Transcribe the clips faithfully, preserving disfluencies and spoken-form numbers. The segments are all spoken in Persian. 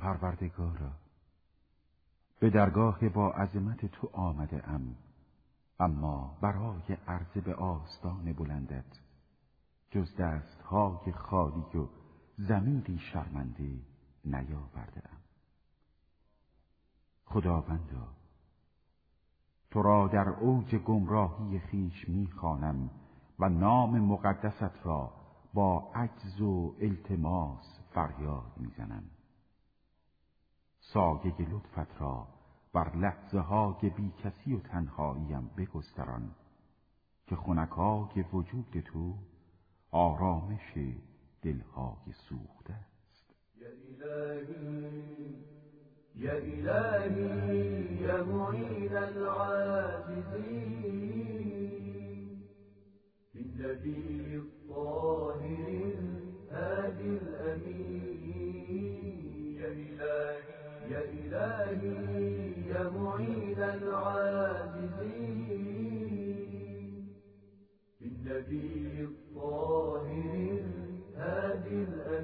پروردگارا، به درگاه با عظمت تو آمده ام، اما برای عرضه به آستان بلندت جز دستهای خالی و ضمیری شرمنده نیاورده ام. خداوندا، تو را در اوج گمراهی خویش می‌خوانم و نام مقدست را با عجز و التماس فریاد می‌زنم. سایه لطفت را بر لحظه های بی کسی و تنهاییم بگستران که خنکای وجود تو آرامش دلهای سوخته است. یا الهی یا الهی یا معین العاجزین بالنبی الطاهر الهادی الامین. یا الهی یا الهی یا معین العاجزین بالنبی الطاهر الهادی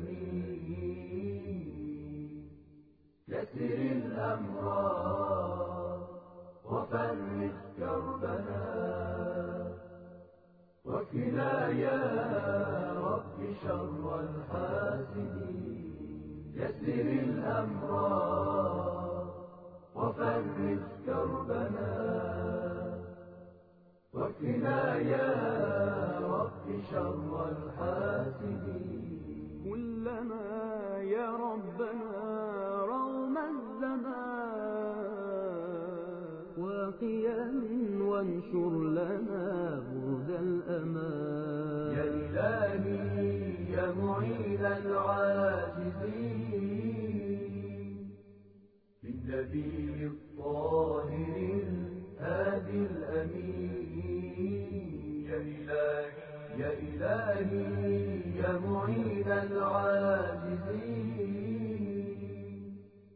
الامین. يسر الأمر وفرج كربنا وكنا يا رب شر الحاسدين. يسر الأمر وفرج كربنا وكنا يا رب شر الحاسدين. كلما يا ربنا رغم الزمان واقيا وانشر لنا برد الأمان. يا إلهي يا معين العاجزين بالنبي الطاهر الهادي الأمين. يا إلهي يا إلهي يا معين العاجزين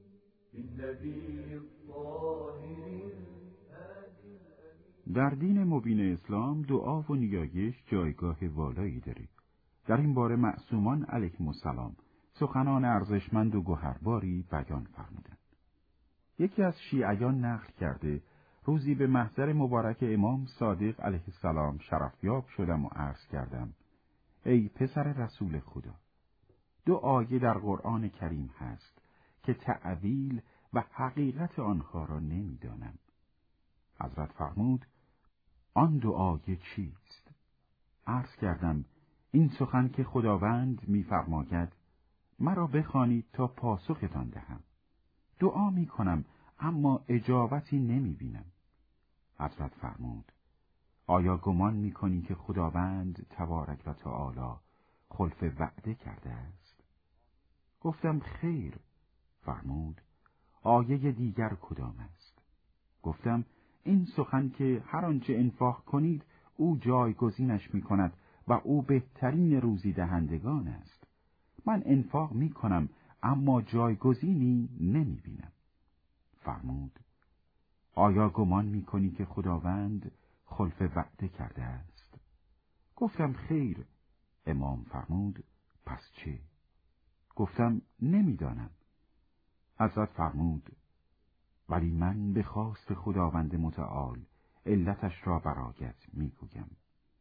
بالنبي الطاهر الهادي الأمين. در دین مبین اسلام دعا و نیایش جایگاه والایی داره. در این باره معصومان علیهم السلام سخنان ارزشمند و گوهرباری بیان فرمودند. یکی از شیعیان نقل کرده روزی به محضر مبارک امام صادق علیه السلام شرفیاب شدم و عرض کردم: ای پسر رسول خدا، دو آیه در قرآن کریم هست که تأویل و حقیقت آنها را نمیدانم. حضرت فرمود: آن دو آیه چیست؟ عرض کردم: این سخن که خداوند می‌فرماید مرا بخوانید تا پاسختان دهم. دعا می‌کنم اما اجابتی نمی‌بینم. حضرت فرمود: آیا گمان می‌کنی که خداوند تبارک و تعالی خلف وعده کرده است؟ گفتم خیر. فرمود: آیه دیگر کدام است؟ گفتم این سخن که هر آنچه انفاق کنید او جایگزینش می‌کند و او بهترین روزی دهندگان است. من انفاق می‌کنم اما جایگزینی نمی‌بینم. فرمود: آیا گمان می‌کنی که خداوند خلف وعده کرده است؟ گفتم خیر. امام فرمود: پس چه؟ گفتم نمی‌دانم. حضرت فرمود: ولی من به خواست خداوند متعال علتش را برایت میگویم.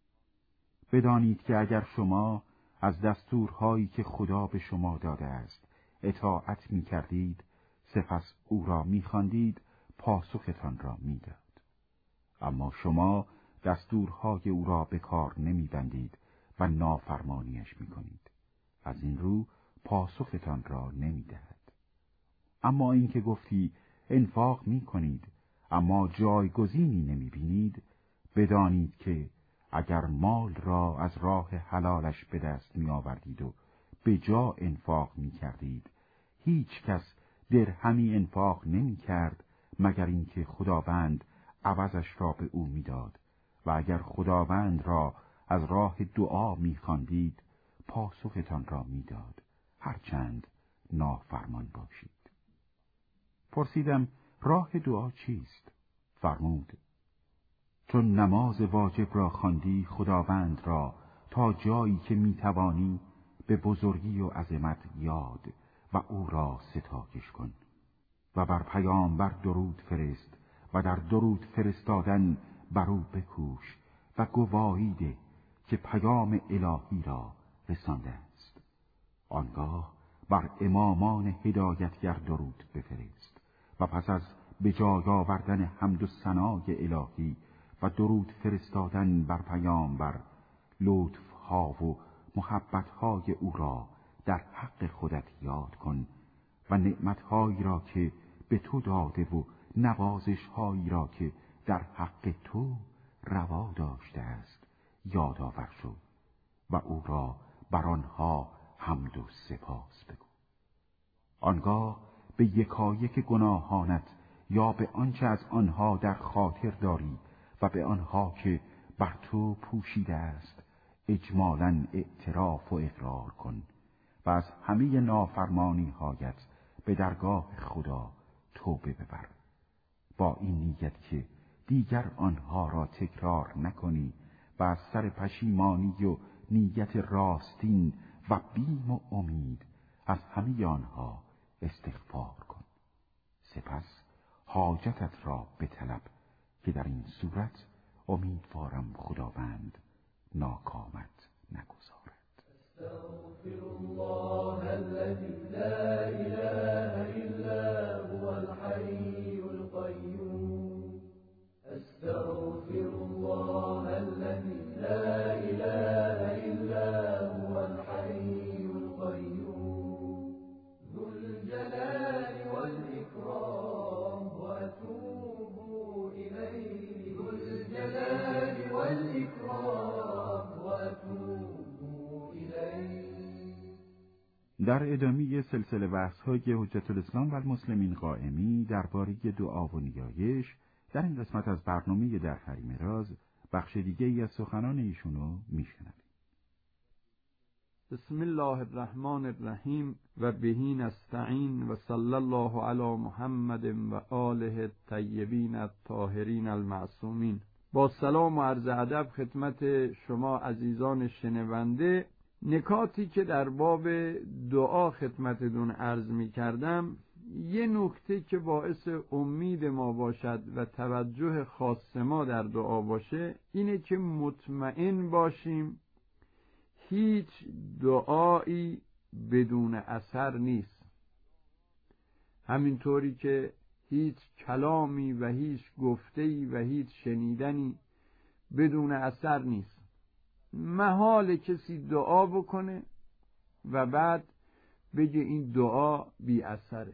بدانید که اگر شما از دستورهایی که خدا به شما داده است اطاعت میکردید، سپس او را میخواندید، پاسختان را میداد. اما شما دستورهای او را به کار نمیبندید و نافرمانیش میکنید، از این رو پاسختان را نمیدهد. اما این که گفتی انفاق میکنید اما جایگزینی نمیبینید، بدانید که اگر مال را از راه حلالش به دست میآوردید و به جا انفاق میکردید، هیچ کس درهمی انفاق نمیکرد مگر اینکه خداوند عوضش را به او میداد، و اگر خداوند را از راه دعا میخواندید، پاسختان را میداد، هرچند نافرمان باشید. پرسیدم راه دعا چیست؟ فرمود: چون نماز واجب را خواندی، خداوند را تا جایی که میتوانی به بزرگی و عظمت یاد و او را ستایش کن و بر پیامبر درود فرست و در درود فرستادن بر او بکوش و گواهی ده که پیام الهی را رسانده است. آنگاه بر امامان هدایتگر درود بفرست و پس از به جای آوردن حمد و ثنای الهی و درود فرستادن بر پیامبر لطف‌ها و محبت‌های او را در حق خودت یاد کن و نعمت‌هایی را که به تو داده و نوازش‌هایی را که در حق تو روا داشته است یادآور شو و او را بر آنها حمد و سپاس بگو. آنگاه به یکایک گناهانت یا به آنچه از آنها در خاطر داری و به آنها که بر تو پوشیده است اجمالاً اعتراف و اقرار کن و از همه نافرمانی هایت به درگاه خدا توبه ببر، با این نیت که دیگر آنها را تکرار نکنی و از سر پشیمانی و نیت راستین و بیم و امید از همه آنها استغفار کن. سپس حاجتت را بطلب که در این صورت امیدوارم خداوند ناکامت نگذارد. استغفر الله الذي لا اله الا هو الحي القيوم. استغفر الله الذي لا اله الا هو الحي القيوم ذو الجلال والاكرام واتوب اليه ذو الجلال والاكرام واتوب. در ادامه سلسله بحث‌های حجت الاسلام و المسلمین قائمی درباره دعا و نیایش، در این قسمت از برنامه در حریم راز بخش دیگه‌ای از سخنان ایشونو میشنویم. بسم الله الرحمن الرحیم و بهی نستعین و صلی الله علی محمد و آله الطیبین الطاهرین المعصومین. با سلام و عرض ادب خدمت شما عزیزان شنونده، نکاتی که در باب دعا خدمتتون عرض می کردم، یه نکته که باعث امید ما باشد و توجه خاص ما در دعا باشه اینه که مطمئن باشیم هیچ دعایی بدون اثر نیست، همینطوری که هیچ کلامی و هیچ گفته‌ای و هیچ شنیدنی بدون اثر نیست. محال کسی دعا بکنه و بعد بگه این دعا بی اثره،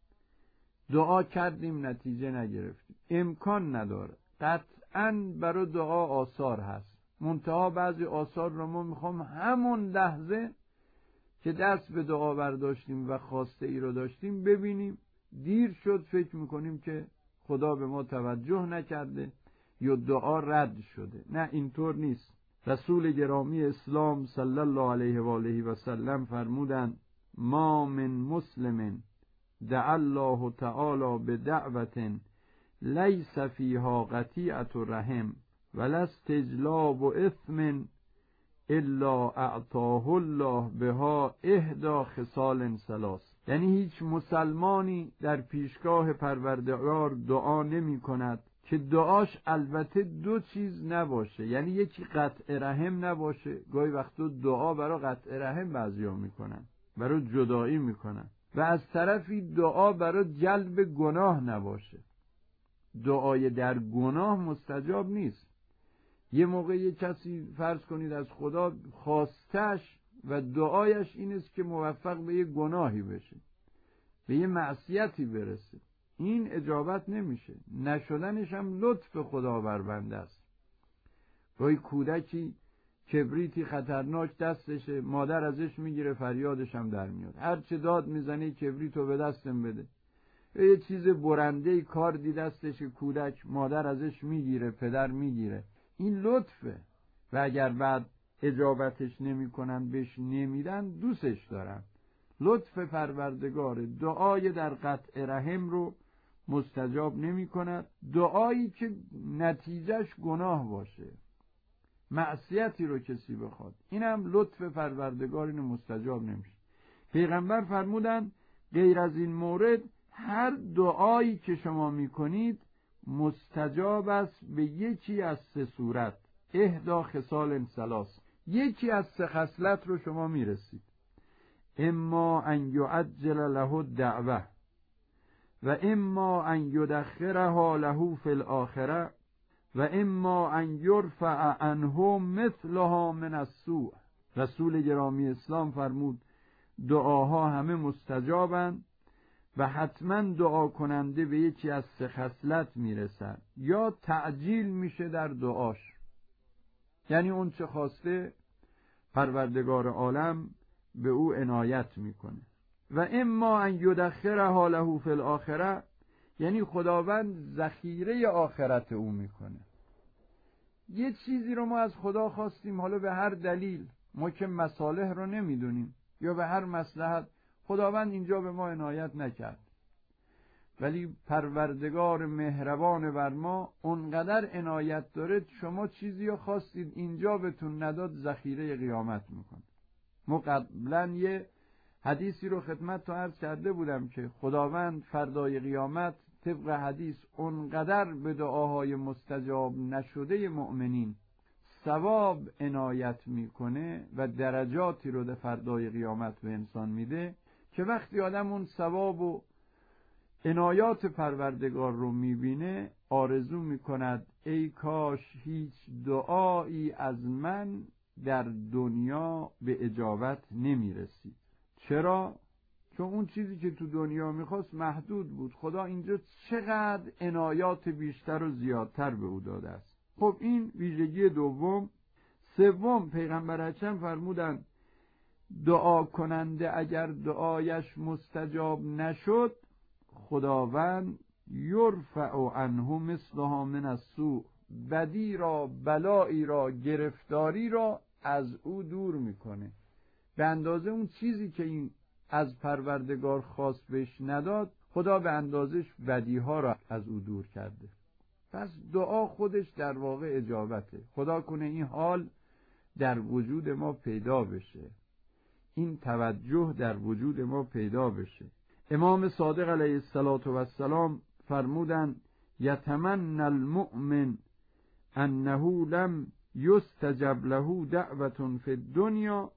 دعا کردیم نتیجه نگرفتیم. امکان نداره. قطعاً برای دعا آثار هست، منتها بعضی آثار رو ما میخوام همون لحظه که دست به دعا برداشتیم و خواسته ای رو داشتیم ببینیم، دیر شد فکر میکنیم که خدا به ما توجه نکرده یا دعا رد شده. نه، اینطور نیست. رسول گرامی اسلام صلی الله علیه و آله و سلم فرمودند: ما من مسلم دعا الله تعالی بدعوة لیس فیها قطیعة رحم ولا استجلاب اثم الا اعطاه الله بها احدی خصال ثلاث. یعنی هیچ مسلمانی در پیشگاه پروردگار دعا نمی کند که دعاش البته دو چیز نباشه، یعنی یکی قطع رحم نباشه. گاهی وقتا دعا برای قطع رحم بعضیا میکنن، برای جدایی میکنن، و از طرفی دعا برای جلب گناه نباشه. دعای در گناه مستجاب نیست. یه موقع یه کسی فرض کنید از خدا خواستش و دعایش این است که موفق به یه گناهی بشه، به یه معصیتی برسه، این اجابت نمیشه. نشدنش هم لطف خدا بر بنده است. گاهی کودکی کبریتی خطرناک دستشه، مادر ازش میگیره، فریادش هم در میاد، هر چه داد میزنه کبریتو به دستم بده. یه چیز برنده کاردی دستش کودک، مادر ازش میگیره، پدر میگیره. این لطفه. و اگر بعد اجابتش نمیکنن، بهش نمیدن، دوستش دارن. لطف پروردگار دعای در قطع رحم رو مستجاب نمی کند. دعایی که نتیجهش گناه باشه، معصیتی رو کسی بخواد، اینم لطف پروردگار اینو مستجاب نمیشه. پیغمبر فرمودن غیر از این مورد هر دعایی که شما میکنید مستجاب است به یکی از سه صورت، احدا خصال ثلاث. یکی از سه خصلت رو شما میرسید، اما ان یعجل له الدعوه و اما ان یدخرها له فی الاخره و اما ان یرفع عنه مثلها من السوء. رسول گرامی اسلام فرمود دعاها همه مستجابند و حتما دعا کننده به یکی از سه خصلت میرسد، یا تعجیل میشه در دعاش، یعنی اون چه خواسته پروردگار عالم به او عنایت میکنه، و اما ان یدخرها له فی الاخره، یعنی خداوند ذخیره آخرت او میکنه. یه چیزی رو ما از خدا خواستیم، حالا به هر دلیل ما که مصالح رو نمیدونیم یا به هر مصلحت خداوند اینجا به ما عنایت نکرد، ولی پروردگار مهربان بر ما اونقدر عنایت داره، شما چیزی رو خواستید اینجا بهتون نداد، ذخیره قیامت میکنه. ما قبلا یه حدیثی رو خدمت تو عرض کرده بودم که خداوند فردای قیامت طبق حدیث اونقدر به دعاهای مستجاب نشده مؤمنین ثواب عنایت میکنه و درجاتی رو در فردای قیامت به انسان میده که وقتی آدم اون ثواب و عنایات پروردگار رو میبینه آرزو میکند ای کاش هیچ دعایی از من در دنیا به اجابت نمیرسید. چرا؟ چون اون چیزی که تو دنیا میخواست محدود بود، خدا اینجا چقدر عنایات بیشتر و زیادتر به او داده است. خب این ویژگی دوم. سوم، پیغمبر اکرم فرمودند دعا کننده اگر دعایش مستجاب نشد، خداوند یرفع عنه مثلها من السوء، بدی را، بلایی را، گرفتاری را از او دور میکنه، به اندازه اون چیزی که این از پروردگار خواست بهش نداد، خدا به اندازش بدیها را از او دور کرده. پس دعا خودش در واقع اجابته. خدا کنه این حال در وجود ما پیدا بشه، این توجه در وجود ما پیدا بشه. امام صادق علیه السلام فرمودند یتمنى المؤمن انه لم یستجب له دعوة فی الدنیا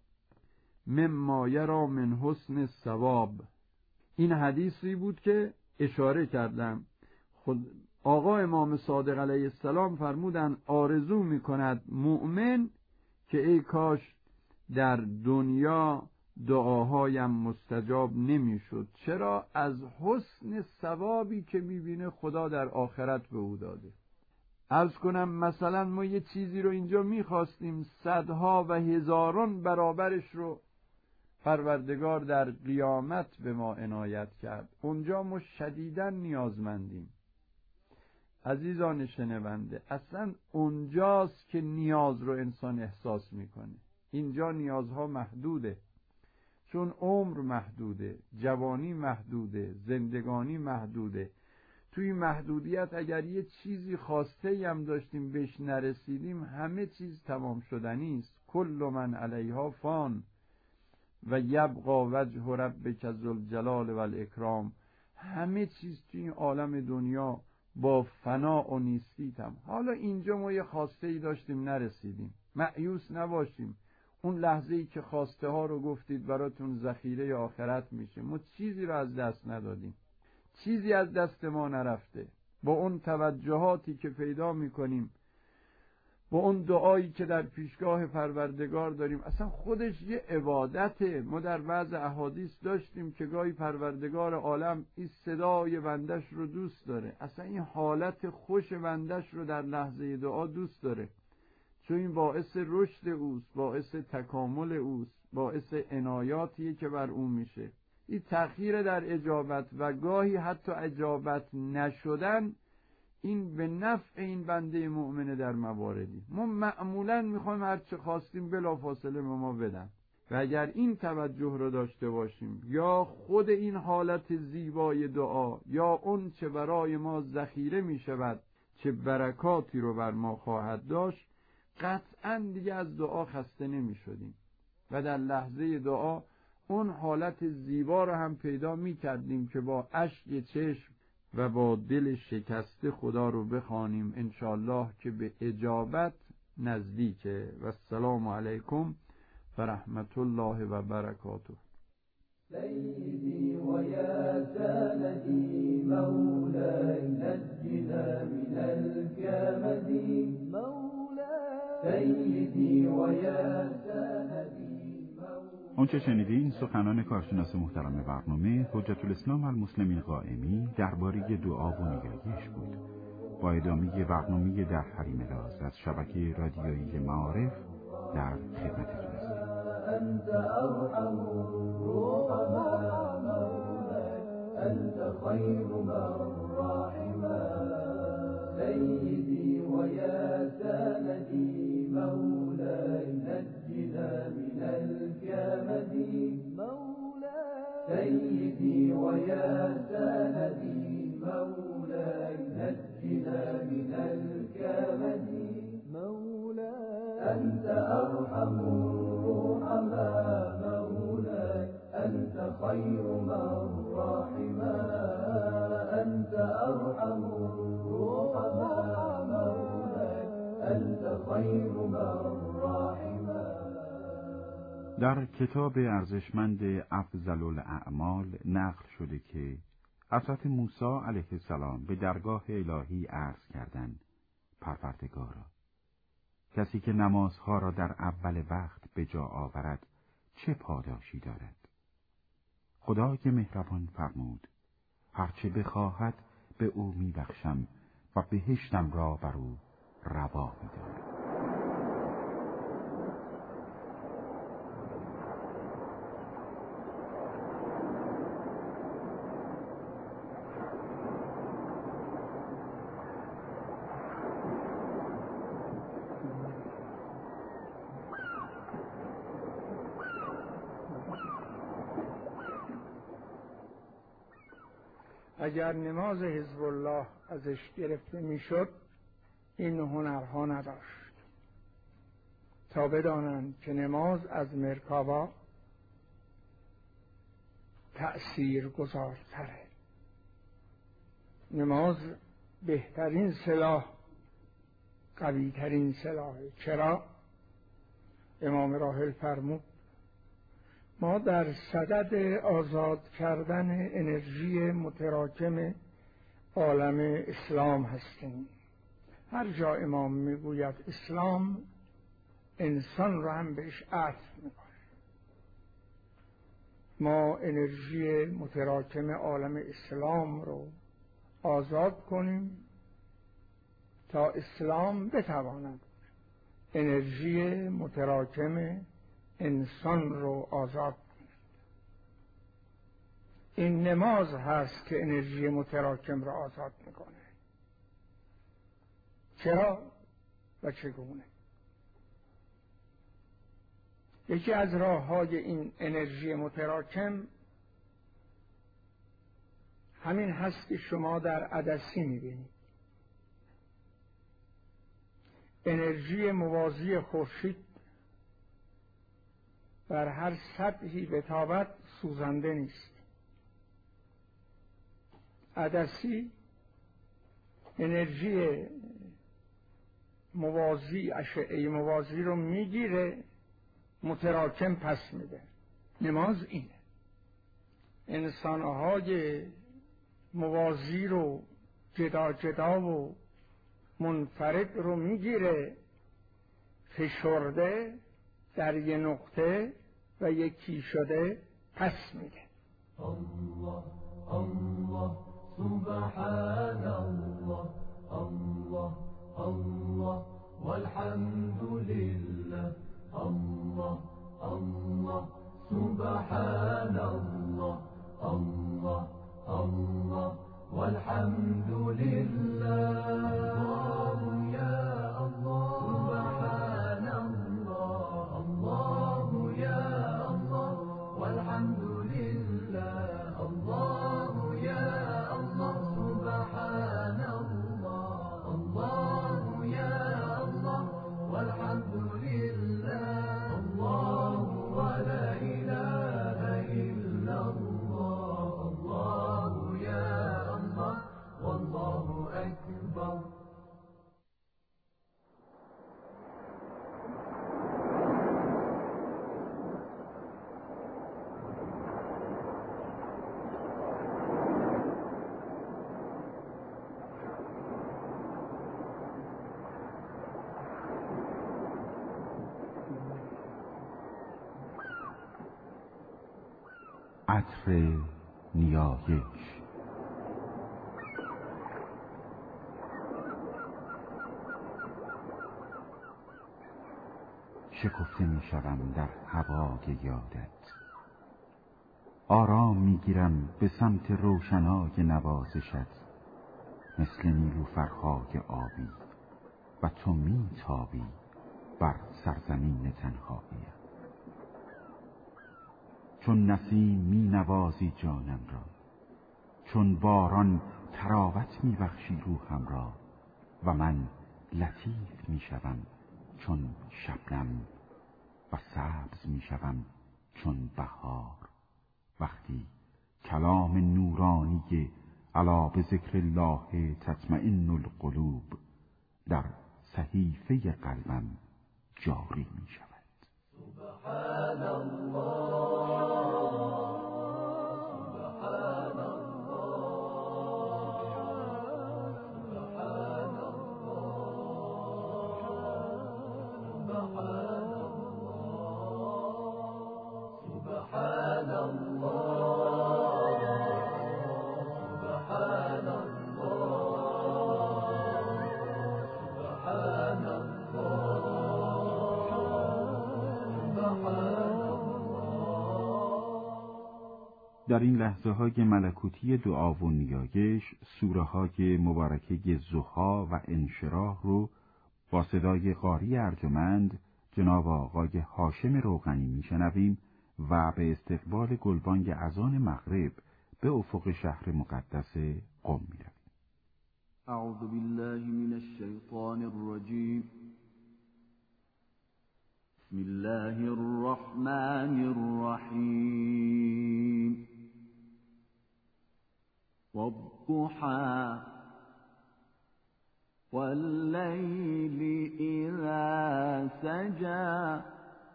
مما یرا من حسن الثواب. این حدیثی بود که اشاره کردم. خود آقا امام صادق علیه السلام فرمودند آرزو میکند مؤمن که ای کاش در دنیا دعاهایم مستجاب نمیشد. چرا؟ از حسن ثوابی که میبینه خدا در آخرت به او داده. عرض کنم مثلا ما یه چیزی رو اینجا میخواستیم، صدها و هزاران برابرش رو پروردگار در قیامت به ما عنایت کرد. اونجا ما شدیداً نیازمندیم. عزیزان شنونده، اصلا اونجاست که نیاز رو انسان احساس میکنه. اینجا نیازها محدوده، چون عمر محدوده، جوانی محدوده، زندگانی محدوده. توی محدودیت اگر یه چیزی خواسته هم داشتیم بهش نرسیدیم، همه چیز تمام شدنی است. کل من علیها فان و یبقى وجه ربک ذوالجلال و الاکرام. همه چیز توی این عالم دنیا با فنا و نیستی تم. حالا اینجا ما یه خواسته ای داشتیم نرسیدیم، مایوس نباشیم. اون لحظه ای که خواسته ها رو گفتید براتون ذخیره آخرت میشه، ما چیزی رو از دست ندادیم، چیزی از دست ما نرفته. با اون توجهاتی که پیدا میکنیم، با اون دعایی که در پیشگاه پروردگار داریم، اصلا خودش یه عبادته. ما در بعض احادیث داشتیم که گاهی پروردگار عالم این صدای بندش رو دوست داره، اصلا این حالت خوش بندش رو در لحظه دعا دوست داره، چون این باعث رشد اوست، باعث تکامل اوست، باعث عنایاتیه که بر اون میشه. این تأخیر در اجابت و گاهی حتی اجابت نشدن، این به نفع این بنده مؤمنه در مواردی. ما معمولا میخوایم هر چه خواستیم بلافاصله به ما بدن، و اگر این توجه رو داشته باشیم، یا خود این حالت زیبای دعا، یا اون چه برای ما ذخیره میشود چه برکاتی رو بر ما خواهد داشت، قطعا دیگه از دعا خسته نمیشدیم و در لحظه دعا اون حالت زیبا رو هم پیدا می کردیم که با اشک چشم و با دل شکسته خدا رو بخوانیم انشالله که به اجابت نزدیکه. و السلام علیکم و رحمت الله و برکاته. سيدي ويا سندي مولاي نجنا من الكمد مولاي سيدي ويا سندي مولاي. آنچه شنیدین سخنان کارشناس محترم برنامه حجت الاسلام المسلمین قائمی درباره دعا و نیایش بود. با ادامه برنامه در حریم راز از شبکه رادیویی معارف در خدمتتون هستیم. أنت أرحم الرحماء مولاي أنت خير من رحما سيدي ويا سندي مولاي نجنا من الكمد مولاي سيدي ويا سندي مولاي نجنا من الكمد مولاي أنت أرحم الرحماء مولاي أنت خير من رحما أنت أرحم الرحماء مولاي أنت خير من رحما. در کتاب ارزشمند افضل الاعمال نقل شده که حضرت موسی علیه السلام به درگاه الهی عرض کردند: پروردگارا، کسی که نمازها را در اول وقت به جا آورد چه پاداشی دارد؟ خدا که مهربان فرمود: هرچه بخواهد به او میبخشم و بهشتم را بر او روا می‌دارم. اگر نماز حزب الله ازش گرفته میشد این هنرها نداشت تا بدانند که نماز از مرکابا تأثیر گذارتره. نماز بهترین سلاح، قوی ترین سلاحه. چرا؟ امام راحل فرمود ما در صدد آزاد کردن انرژی متراکم عالم اسلام هستیم. هر جا امام میگوید اسلام، انسان را هم بهش عطف میکنه. ما انرژی متراکم عالم اسلام رو آزاد کنیم تا اسلام بتواند انرژی متراکم انسان رو آزاد کنید. این نماز هست که انرژی متراکم رو آزاد میکنه. چرا و چگونه؟ یکی از راه های این انرژی متراکم همین هست که شما در عدسی میبینید. انرژی موازی خورشید بر هر سطحی بتابد سوزنده نیست. عدسی انرژی موازی، اشعه موازی رو میگیره، متراکم پس میده. نماز اینه. انسانهای موازی رو جدا جدا و منفرد رو میگیره، فشرده در یه نقطه و یکی شده پس میده. الله الله سبحان الله الله الله والحمد لله الله الله سبحان الله الله الله والحمد لله الله يا الله سبحان الله الله يا الله والحمد لله الله يا الله سبحان الله الله يا الله والحمد لله الله ولا إله عطر نیایش. شکفته می شوم در هوای یادت، آرام می گیرم به سمت روشنای نوازشت، مثل نیلوفرهای آبی و تو می تابی بر سرزمین تنهاییم. چون نسیم می نوازی جانم را، چون باران تراوت می بخشی روحم را، و من لطیف می شوم چون شبنم و سبز می شوم چون بهار، وقتی کلام نورانی الا بذکر الله تطمئن القلوب در صحیفه قلبم جاری می شود. سبحان الله، سبحان الله، سبحان الله، سبحان در این لحظه های ملکوتی دعا و نیایش، سوره های مبارکه ضحی و انشراح رو با صدای قاری ارجمند جناب آقای هاشم روغنی میشنویم و به استقبال گلبانگ اذان مغرب به افق شهر مقدس قم میرویم. اعوذ بالله من الشیطان الرجیم. بسم الله الرحمن الرحیم. والضحى والليل إذا سجى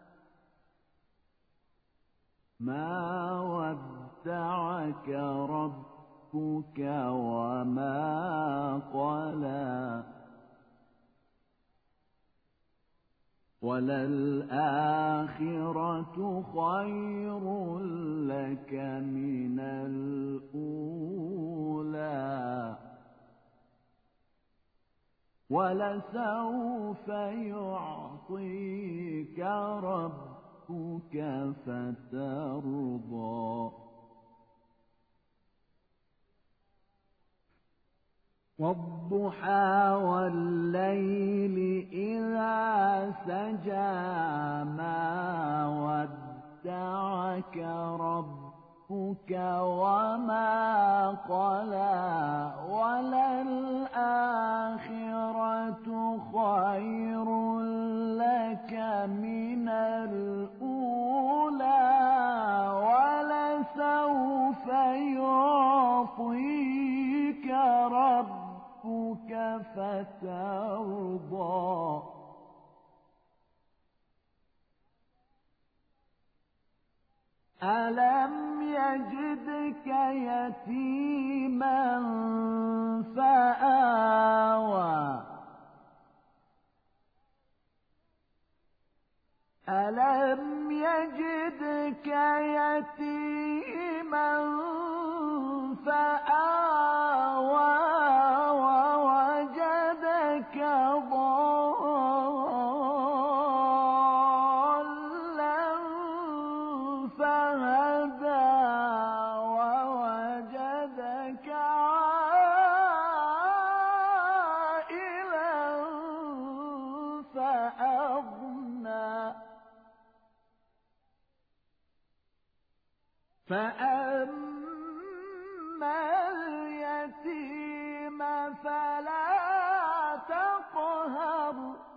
ما ودعك ربك وما قلى وللآخرة خير لك من الأولى ولسوف يعطيك ربك فترضى والضحى والليل إذا سجى ما ودعك ربك وما قلى وللآخرة خير لك من الأولى ولسوف يعطيك ربك فترضى ألم يجدك يتيما فآوى ألم يجدك يتيما فآوى ووجدك ضالا فهدى ووجدك عائلا فأغنى فأما اليتيم فلا تقهر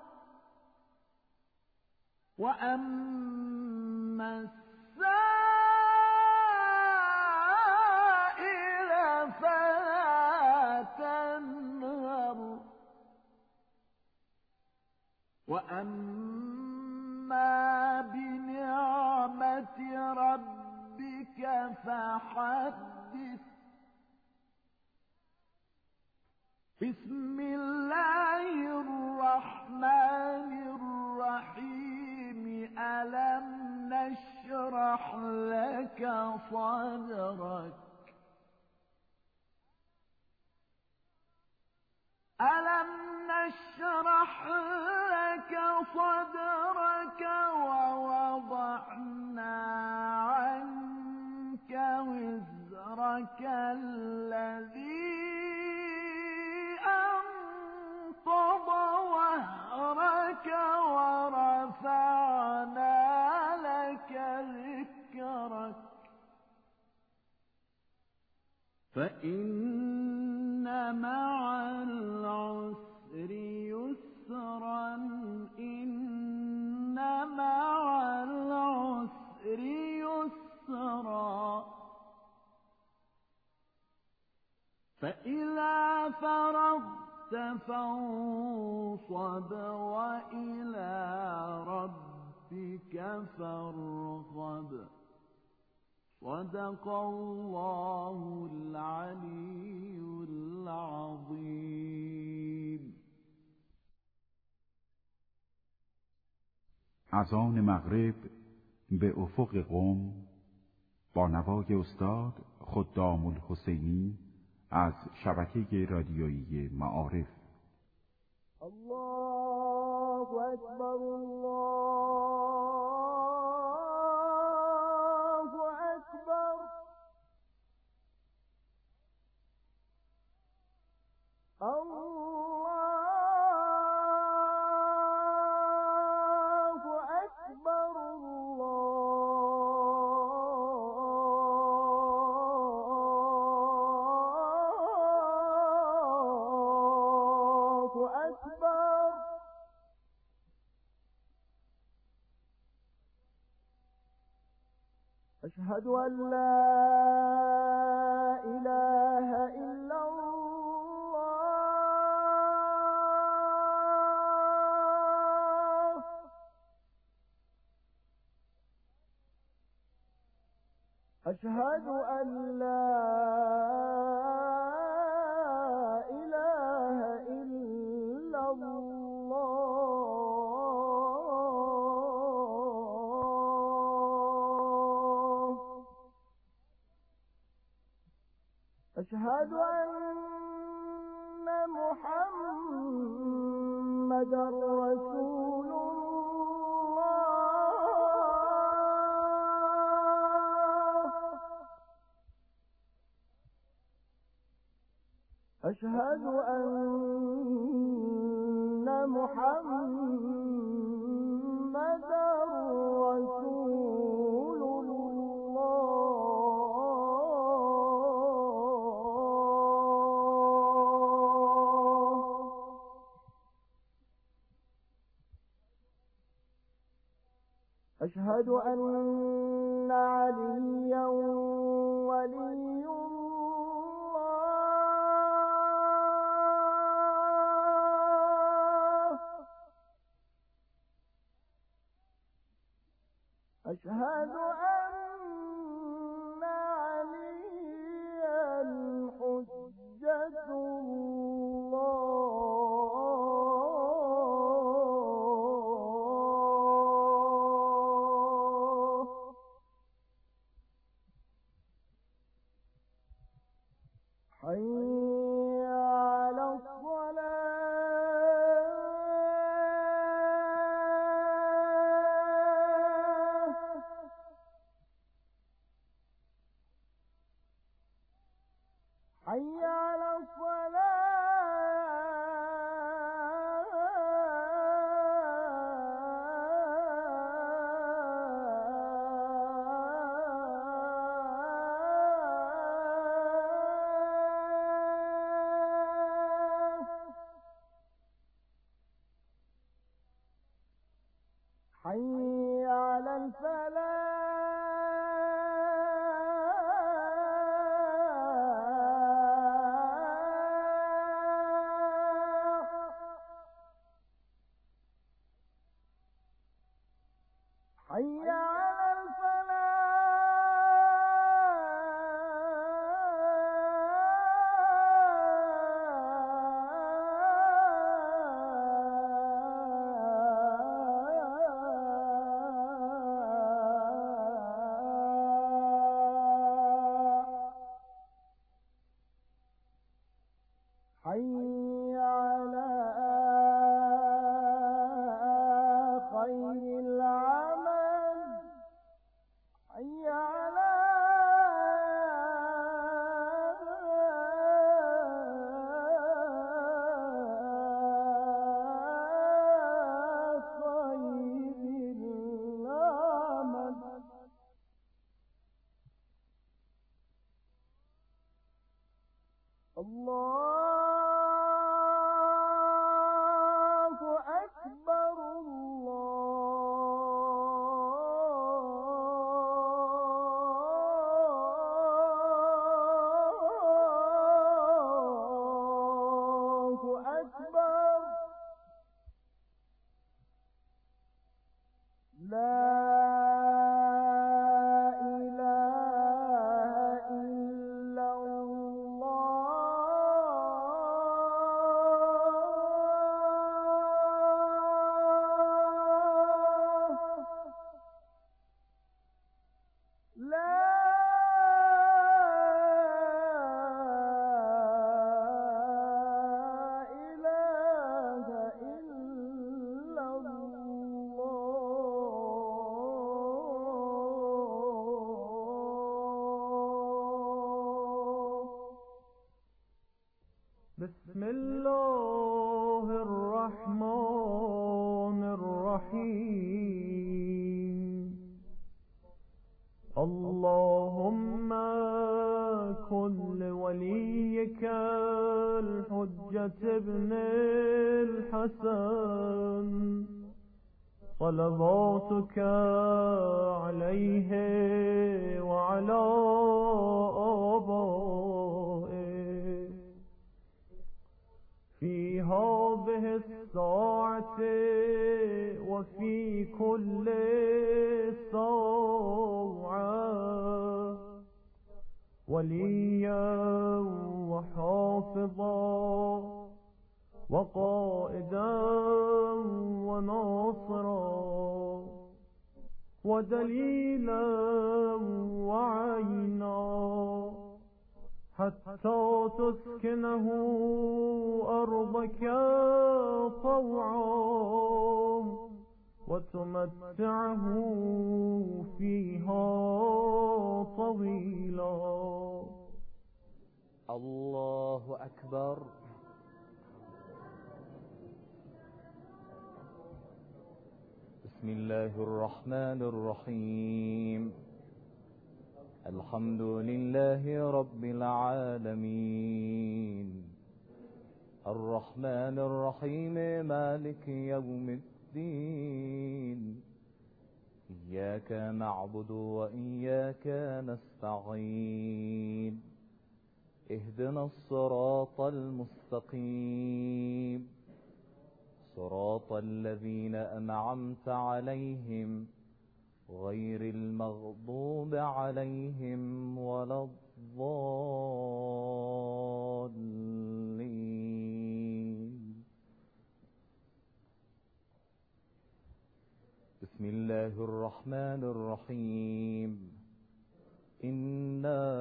وأما السائل فلا تنهر وأما بنعمة ربك فحدث. بسم الله الرحمن الرحيم. ألم نشرح نشرح لك صدرك ألم نشرح لك صدرك ووضعنا عنك وزرك الذي أنقض ظهرك ورفعنا لك ذكرك فإن مع العسر يسرا إن مع العسر يسرا فإذا فرغت فانصب وإلى ربك فارغب صدق الله العلي العظیم. از آن مغرب به افق قم با نوای استاد خدام الحسینی از شبکه رادیویی معارف. الله اکبر الله اکبر الله اکبر الله اکبر. أشهد أن لا إله إلا الله. أشهد أن لا إله إلا الله. أشهد أن محمدا رسول الله. أشهد أن محمدا رسول أشهد أن عليا ولي الله. أشهد أن عليا حجة الله. حي على الصلاة. حي على حي على الفلاح. حي على خير العمل حي على الله أكبر الله أكبر لا بسم الله الرحمن الرحيم اللهم كن لوليك الحجة ابن الحسن صلواتك عليه وعلى آبائه في هذه الساعة وفي كل ساعة وليا وحافظا وقائدا وناصرا ودليلا وعينا حتى تسكنه أرضك طوعا وتمتعه فيها طويلا. الله أكبر. بسم الله الرحمن الرحيم. الحمد لله رب العالمين الرحمن الرحيم مالك يوم الدين إياك نعبد وإياك نستعين اهدنا الصراط المستقيم صراط الذين أنعمت عليهم غير المغضوب عليهم ولا الضالين. بسم الله الرحمن الرحيم. إنا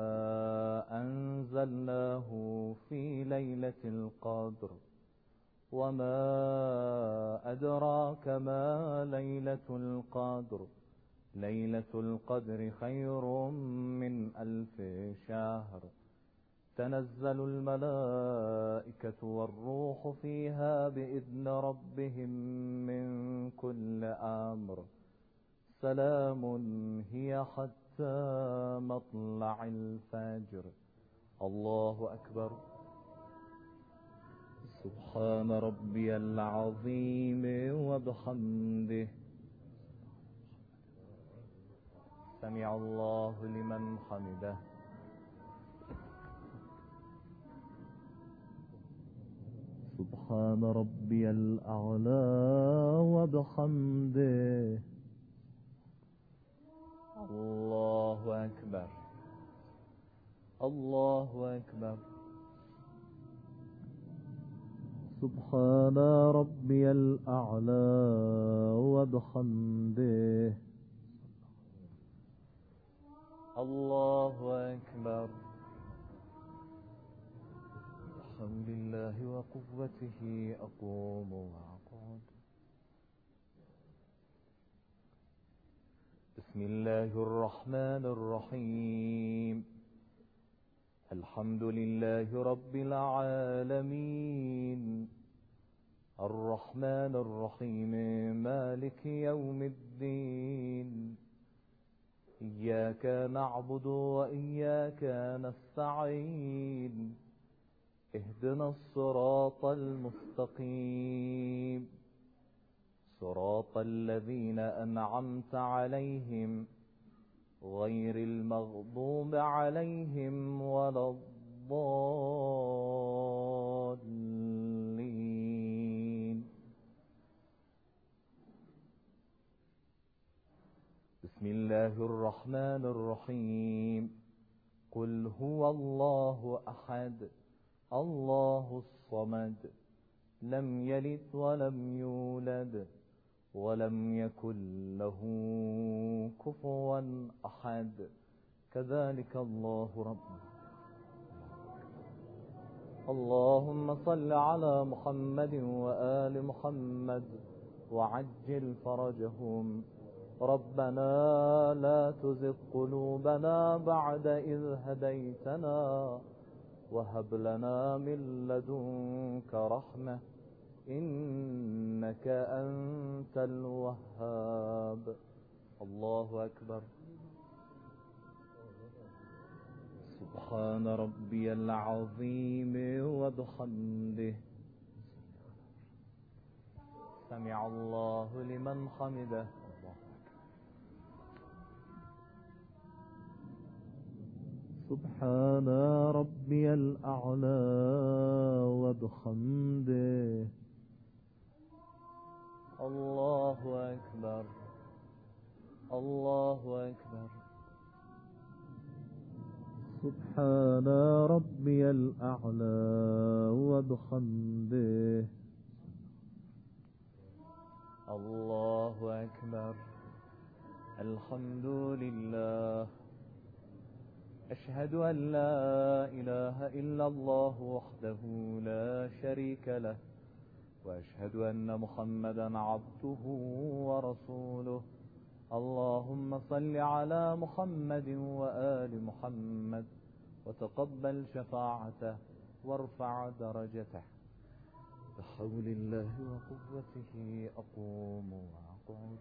أنزلناه في ليلة القدر وما أدراك ما ليلة القدر ليلة القدر خير من ألف شهر تنزل الملائكة والروح فيها بإذن ربهم من كل أمر سلام هي حتى مطلع الفجر. الله أكبر. سبحان ربي العظيم وبحمده سمع الله لمن حمده. سبحان ربي الأعلى وبحمده. الله أكبر. الله أكبر. سبحان ربي الأعلى وبحمده. الله أكبر. بحول الله وقوته أقوم وأقعد. بسم الله الرحمن الرحيم. الحمد لله رب العالمين الرحمن الرحيم مالك يوم الدين. إياك نعبد وإياك نستعين. اهدنا الصراط المستقيم صراط الذين أنعمت عليهم غير المغضوب عليهم ولا الضالين. بسم الله الرحمن الرحيم. قل هو الله أحد الله الصمد لم يلد ولم يولد ولم يكن له كفوا أحد. كذلك الله ربنا. اللهم صل على محمد وآل محمد وعجل فرجهم. ربنا لا تزغ قلوبنا بعد إذ هديتنا وهب لنا من لدنك رحمة إنك أنت الوهاب. الله أكبر. سبحان ربي العظيم وبحمده. سمع الله لمن حمده. سبحان ربي الأعلى وبحمده. الله أكبر الله أكبر. سبحان ربي الأعلى وبحمده. الله أكبر. الحمد لله. أشهد أن لا إله إلا الله وحده لا شريك له وأشهد أن محمدا عبده ورسوله. اللهم صل على محمد وآل محمد وتقبل شفاعته وارفع درجته. بحول الله وقوته أقوم وأقعد.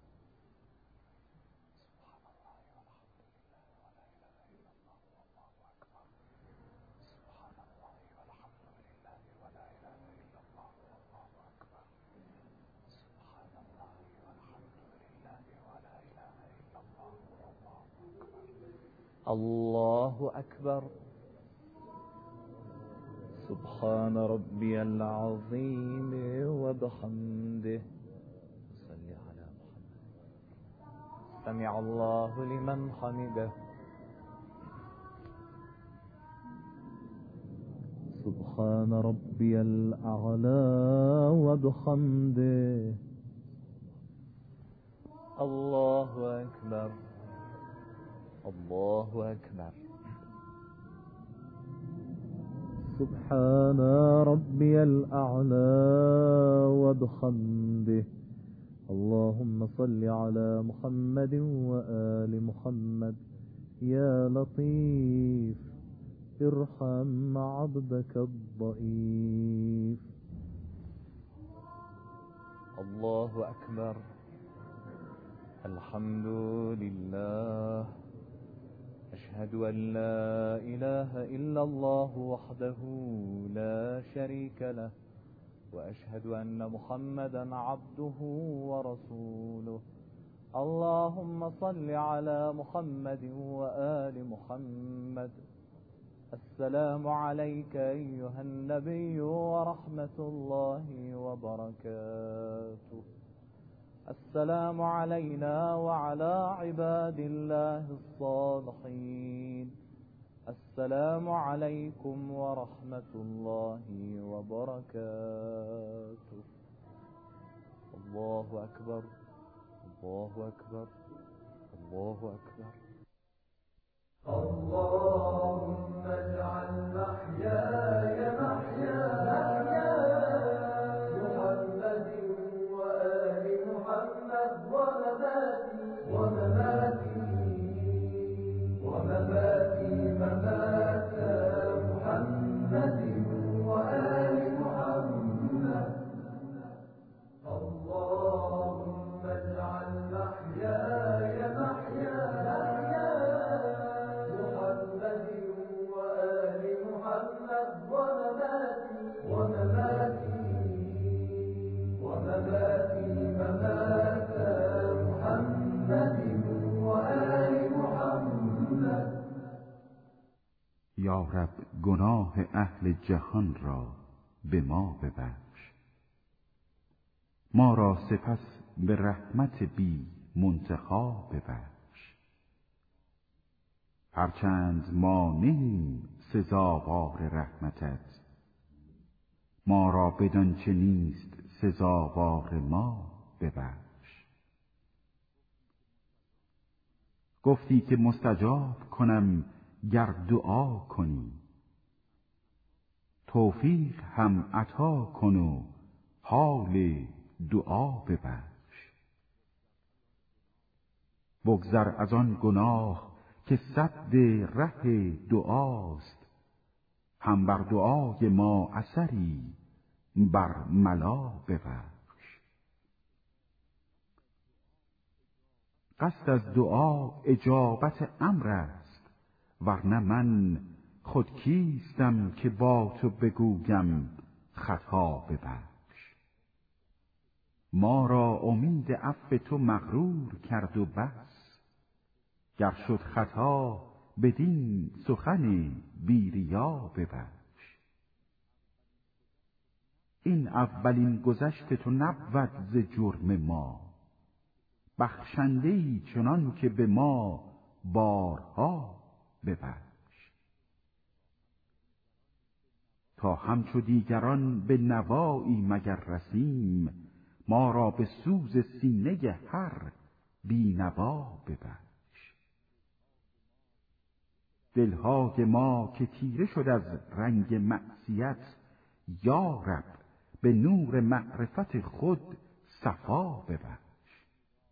الله أكبر. سبحان ربي العظيم وبحمده. صل على محمد. سمع الله لمن حمده. سبحان ربي الأعلى وبحمده. الله أكبر الله أكبر. سبحان ربي الأعلى وبحمده. اللهم صل على محمد وآل محمد. يا لطيف ارحم عبدك الضعيف. الله أكبر. الحمد لله. أشهد أن لا إله إلا الله وحده لا شريك له وأشهد أن محمدا عبده ورسوله. اللهم صل على محمد وآل محمد. السلام عليك أيها النبي ورحمة الله وبركاته. السلام علينا وعلى عباد الله الصالحين. السلام عليكم ورحمة الله وبركاته. الله أكبر الله أكبر الله أكبر. اللهم اجعل محياي محيا ومماتي ومماتي ومماتي ممات محمد وآل محمد. یا رب گناه اهل جهان را به ما ببخش، ما را سپس به رحمت بی منتها ببخش. هرچند ما نیم سزاوار رحمتت، ما را بدان چه نیست سزاوار ما ببخش. گفتی که مستجاب کنم گر دعا کنی، توفیق هم عطا کن و حال دعا ببخش. بگذر از آن گناه که سد ره دعاست، هم بر دعای ما اثری بر ملا ببخش. قصد از دعا اجابت امر است، ورنه من خود کیستم که با تو بگویم خطا ببخش. ما را امید عفو تو مغرور کرد و بس، گر شد خطا بدین سخن بی ریا ببخش. این اولین گذشت تو نبود ز جرم ما، بخشنده‌ای چنان که به ما بارها ببخش. تا همچو دیگران به نوایی مگر رسیم، ما را به سوز سینه هر بی نوا ببخش. دلهای ما که تیره شد از رنگ معصیت، یا رب به نور معرفت خود صفا ببخش.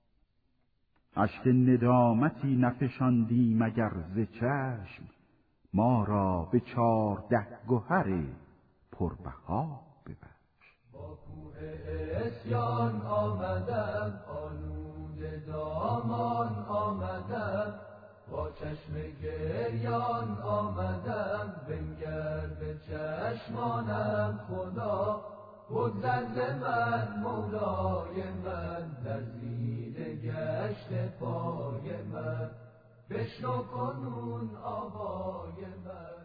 اشک ندامتی نفشاندی مگر ز چشم، ما را به چارده گهر پربها ببخش. با کوه عصیان آمدم، آلوده دامان آمدم، با چشم گریان آمدم، بنگر به چشمانم خدا. بگذر ز من مولای من، در زیر گشت پای من، بشنو کنون آوای من.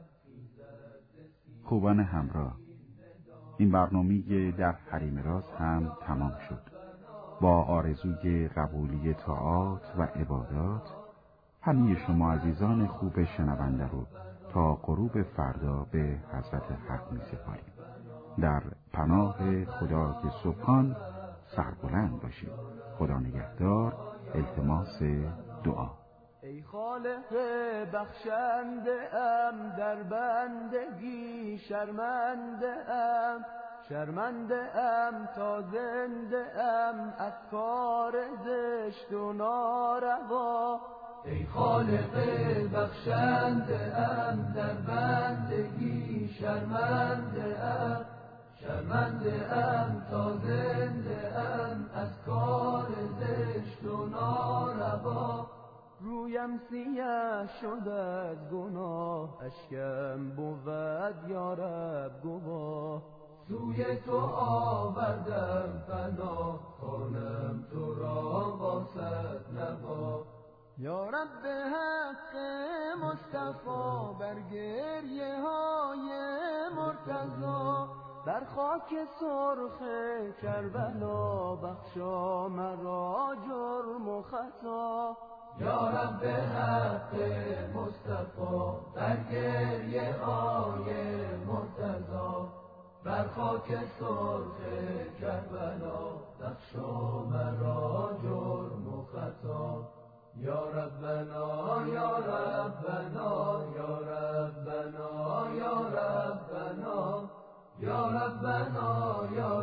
خوبان همراه، این برنامه در حریم راز هم تمام شد. با آرزوی قبولی طاعات و عبادات، همه شما عزیزان خوب شنونده رو تا غروب فردا به حضرت حق می سپاریم. در پناه خدای سبحان سربلند باشید. خدا نگهدار. التماس دعا. ای خالق بخشنده ام، در بندگی شرمنده ام، شرمنده ام تا زنده ام از کار زشت و ناروا. ای خالق بخشنده ام، در بندگی شرمنده ام، شرمنده ام تا زنده ام از کار زشت و ناروا. رویم سیاه شد از گناه، اشکم بود یا رب گواه. سوی تو آوردم پناه، خوانم تو را با صد نوا. یا رب حق مصطفی، بر گریه های مرتضی، در خاک سرخ کربلا، بخشا مرا جرم و خطا. یا رب حق مصطفی، در گریه های مرتضی، بر خاک سرخ کربلا، بخشا مرا جرم و خطا. یا ربنا یا ربنا یا ربنا یا ربنا یا ربنا یا